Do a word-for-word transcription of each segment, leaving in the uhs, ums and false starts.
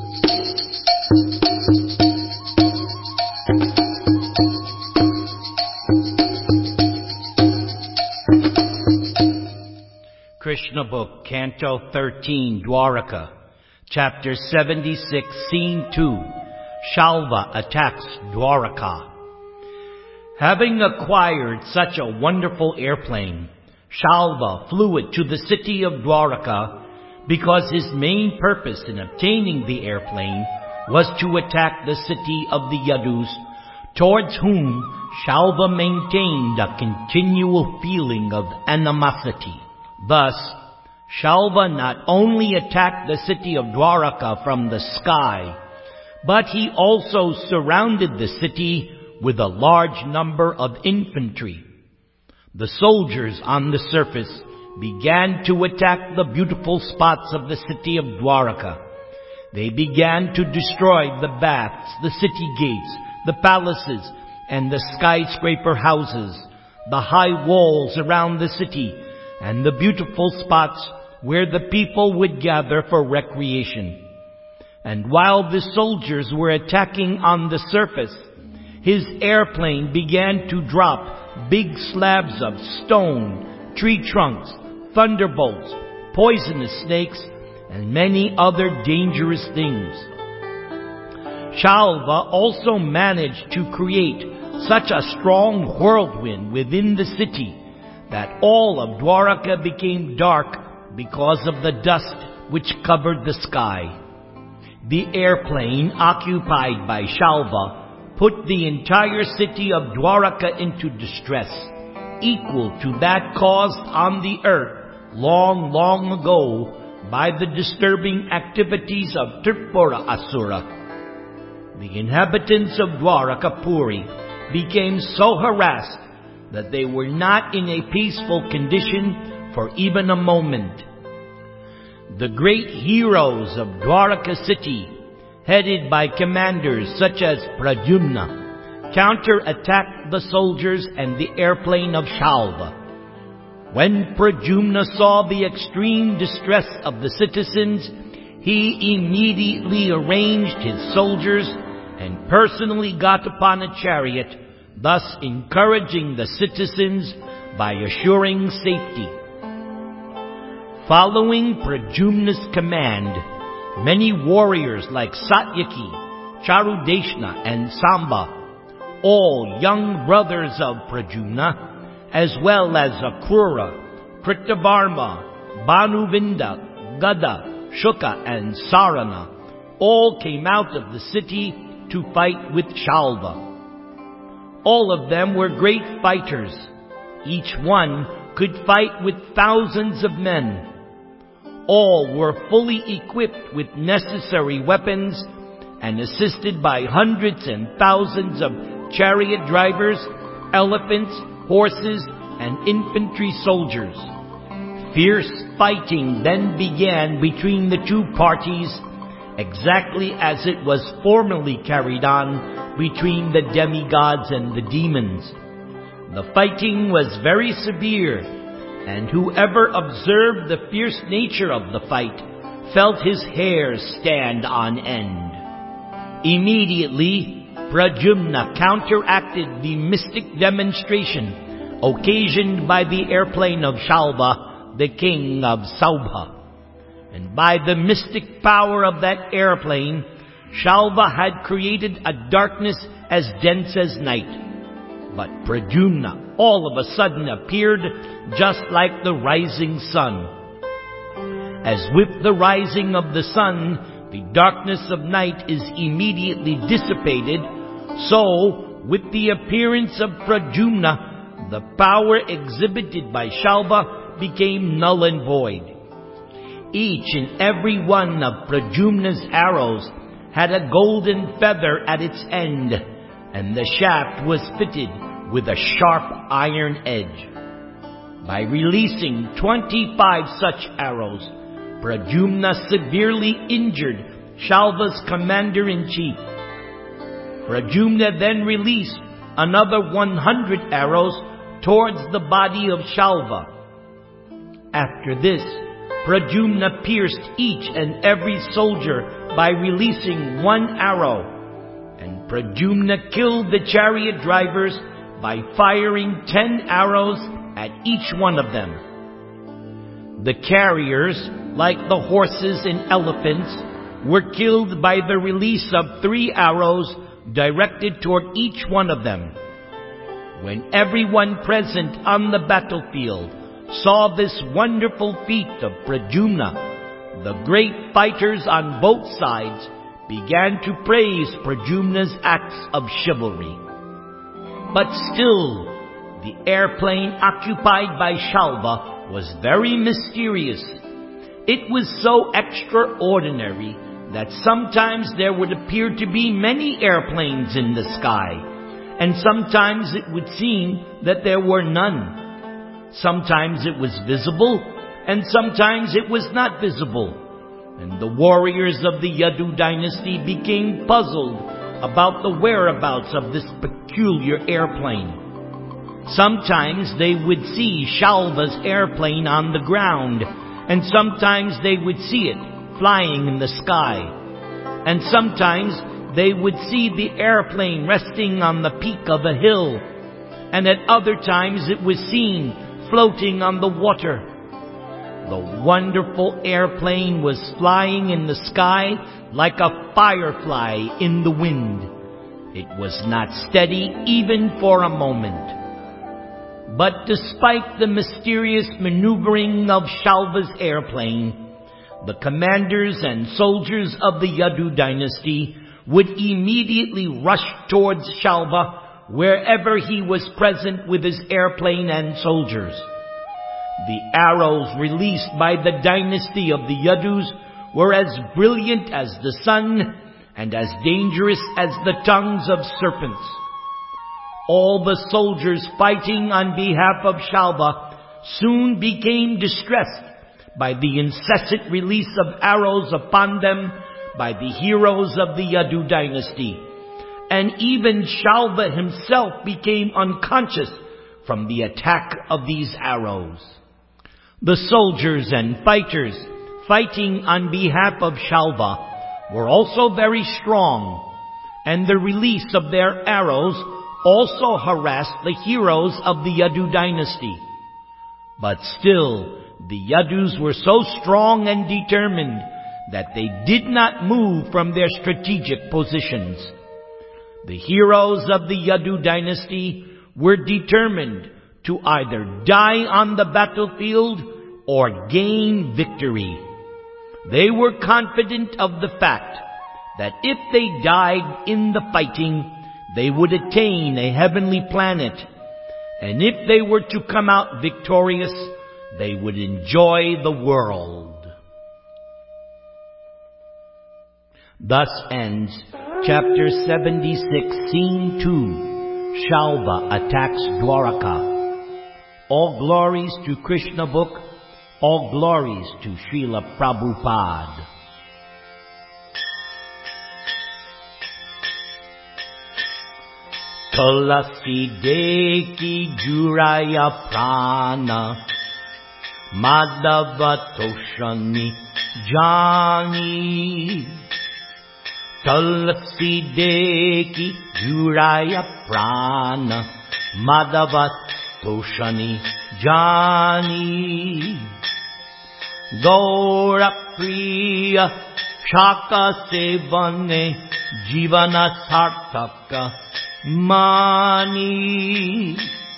Krishna Book, Canto thirteen, Dwaraka, Chapter seventy-six, Scene two, Shalva attacks Dwaraka. Having acquired such a wonderful airplane, Shalva flew it to the city of Dwaraka because his main purpose in obtaining the airplane was to attack the city of the Yadus, towards whom Shalva maintained a continual feeling of animosity. Thus, Shalva not only attacked the city of Dwaraka from the sky, but he also surrounded the city with a large number of infantry. The soldiers on the surface began to attack the beautiful spots of the city of Dwaraka. They began to destroy the baths, the city gates, the palaces, and the skyscraper houses, the high walls around the city, and the beautiful spots where the people would gather for recreation. And while the soldiers were attacking on the surface, his airplane began to drop big slabs of stone, tree trunks, thunderbolts, poisonous snakes, and many other dangerous things. Shalva also managed to create such a strong whirlwind within the city that all of Dwaraka became dark because of the dust which covered the sky. The airplane occupied by Shalva put the entire city of Dwaraka into distress, equal to that caused on the earth long, long ago by the disturbing activities of Tripura Asura. The inhabitants of Dwaraka Puri became so harassed that they were not in a peaceful condition for even a moment. The great heroes of Dwaraka city, headed by commanders such as Pradyumna, counter-attacked the soldiers and the airplane of Shalva. When Pradyumna saw the extreme distress of the citizens, he immediately arranged his soldiers and personally got upon a chariot, thus encouraging the citizens by assuring safety. Following Pradyumna's command, many warriors like Satyaki, Charudeshna, and Samba, all young brothers of Pradyumna, as well as Akrura, Kritavarma, Bhanuvinda, Gada, Shuka, and Sarana, all came out of the city to fight with Shalva. All of them were great fighters. Each one could fight with thousands of men. All were fully equipped with necessary weapons and assisted by hundreds and thousands of chariot drivers, elephants, horses, and infantry soldiers. Fierce fighting then began between the two parties, exactly as it was formerly carried on between the demigods and the demons. The fighting was very severe, and whoever observed the fierce nature of the fight felt his hair stand on end. Immediately, Pradyumna counteracted the mystic demonstration occasioned by the airplane of Shalva, the king of Saubha. And by the mystic power of that airplane, Shalva had created a darkness as dense as night. But Pradyumna all of a sudden appeared just like the rising sun. As with the rising of the sun, the darkness of night is immediately dissipated, so with the appearance of Pradyumna, the power exhibited by Shalva became null and void. Each and every one of Pradyumna's arrows had a golden feather at its end, and the shaft was fitted with a sharp iron edge. By releasing twenty-five such arrows, Pradyumna severely injured Shalva's commander-in-chief. Pradyumna then released another one hundred arrows towards the body of Shalva. After this, Pradyumna pierced each and every soldier by releasing one arrow, and Pradyumna killed the chariot drivers by firing ten arrows at each one of them. The carriers, like the horses and elephants, were killed by the release of three arrows directed toward each one of them. When everyone present on the battlefield saw this wonderful feat of Pradyumna, the great fighters on both sides began to praise Pradyumna's acts of chivalry. But still, the airplane occupied by Shalva was very mysterious. It was so extraordinary that sometimes there would appear to be many airplanes in the sky, and sometimes it would seem that there were none. Sometimes it was visible, and sometimes it was not visible. And the warriors of the Yadu dynasty became puzzled about the whereabouts of this peculiar airplane. Sometimes they would see Shalva's airplane on the ground, and sometimes they would see it flying in the sky. And sometimes they would see the airplane resting on the peak of a hill, and at other times it was seen floating on the water. The wonderful airplane was flying in the sky like a firefly in the wind. It was not steady even for a moment. But despite the mysterious maneuvering of Shalva's airplane, the commanders and soldiers of the Yadu dynasty would immediately rush towards Shalva wherever he was present with his airplane and soldiers. The arrows released by the dynasty of the Yadus were as brilliant as the sun and as dangerous as the tongues of serpents. All the soldiers fighting on behalf of Shalva soon became distressed by the incessant release of arrows upon them by the heroes of the Yadu dynasty, and even Shalva himself became unconscious from the attack of these arrows. The soldiers and fighters fighting on behalf of Shalva were also very strong, and the release of their arrows also harassed the heroes of the Yadu dynasty. But still, the Yadus were so strong and determined that they did not move from their strategic positions. The heroes of the Yadu dynasty were determined to either die on the battlefield or gain victory. They were confident of the fact that if they died in the fighting, they would attain a heavenly planet, and if they were to come out victorious, they would enjoy the world. Thus ends chapter seventy-six, scene two. Shalva attacks Dwaraka. All glories to Krishna book. All glories to Srila Prabhupada. Tulasi deki juraya prana, Madhava toshani jani. Tulasi deki juraya prana, Madhava toshani jani. Gaura priya shaka sevane, Jivana sartaka mani.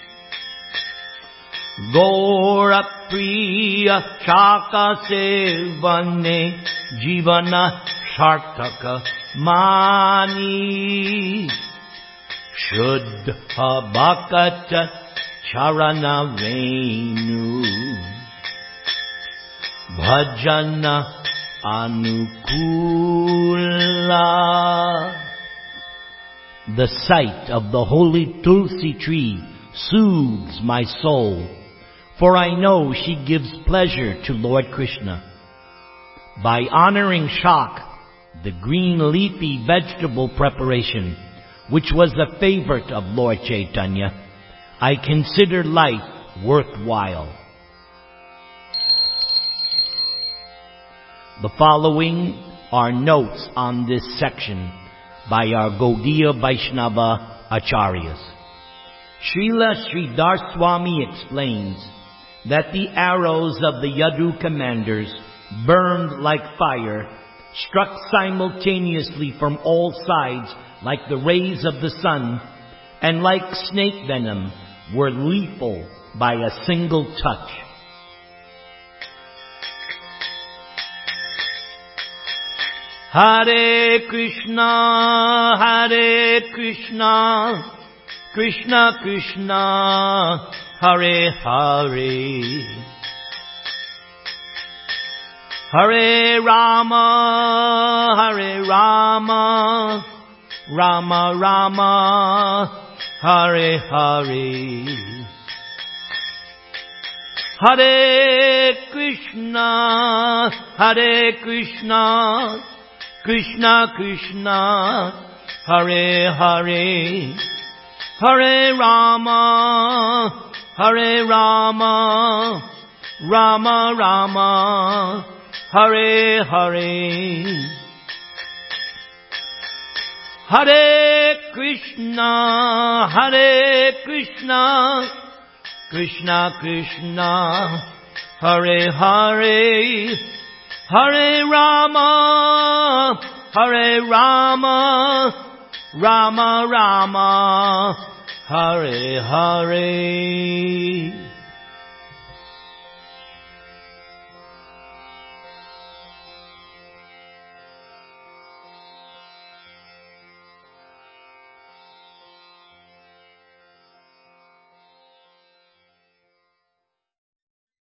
Gaura priya shaka sevane, Jivana sartaka mani. Shuddha bhakata charana venu, Bhajana anukula. The sight of the holy Tulsi tree soothes my soul, for I know she gives pleasure to Lord Krishna. By honoring Shak, the green leafy vegetable preparation, which was the favorite of Lord Chaitanya, I consider life worthwhile. The following are notes on this section by our Gaudiya Vaishnava Acharyas. Srila Sridhar Swami explains that the arrows of the Yadu commanders burned like fire, struck simultaneously from all sides like the rays of the sun, and like snake venom were lethal by a single touch. Hare Krishna, Hare Krishna, Krishna Krishna, Hare Hare, Hare Rama, Hare Rama, Rama Rama, Hare Hare, Hare Krishna, Hare Krishna, Krishna Krishna, Hare Hare, Hare Rama, Hare Rama, Rama Rama, Hare Hare, Hare Krishna, Hare Krishna, Krishna Krishna, Hare Hare, Hare Rama, Hare Rama, Rama Rama, Hare Hare.